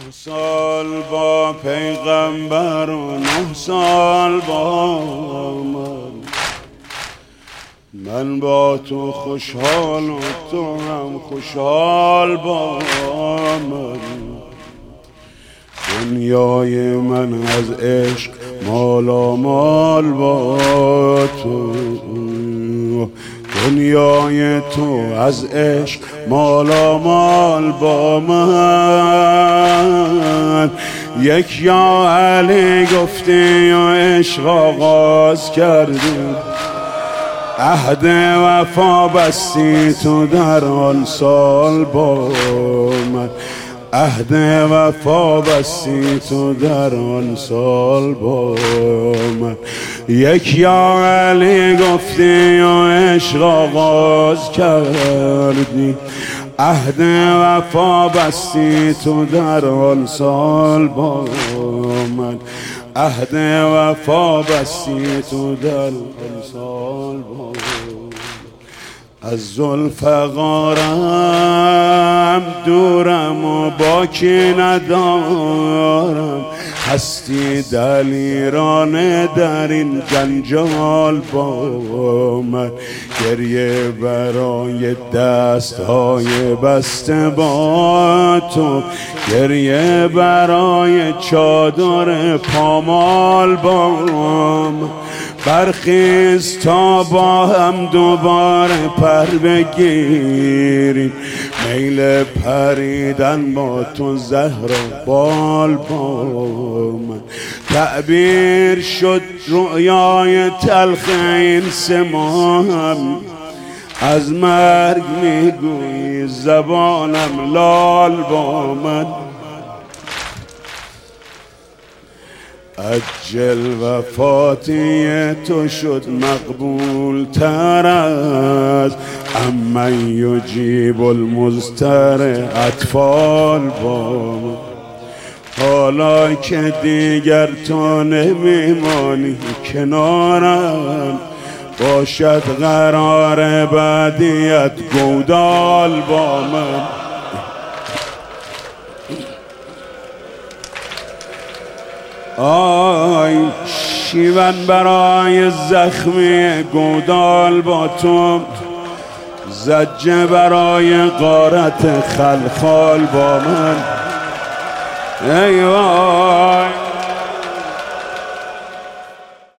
سال با پیغمبر و 9 سال با من با تو خوشحال و تو هم خوشحال با من. دنیای من از عشق مالامال با تو، دنیای تو از عشق مالامال با من. یک یا علی گفتی و عشق آغاز کردی، عهد وفا بستی تو در آن سال با من، عهد وفا بستی تو در آن سال با من. یک یا علی گفتی و عشق آغاز کردی، عهد وفا بستی تو در آن سال با من، عهد وفا بستی تو در آن سال با من. از ذوالفقارم دورم و باکی ندارم، هستی دلیرانه در این جنجال با من. گریه برای دستهای بسته با تو، گریه برای چادر پامال با من. برخیز تا با هم دوباره پر بگیریم، میل پریدن با تو زهر و بال با من. تعبیر شد رؤیای تلخ این 3 ماهم، از مرگ میگویی زبانم لال با من. اجل وفاتی تو شد مقبول تر از امن یجیب المضطر اطفال با من. حالا که دیگر تو نمیمانی کنارم، باشد قرار بعدیت گودال با من. آی شیون برای زخمی گودال با تو، زجه برای غارت خلخال با من. ای وای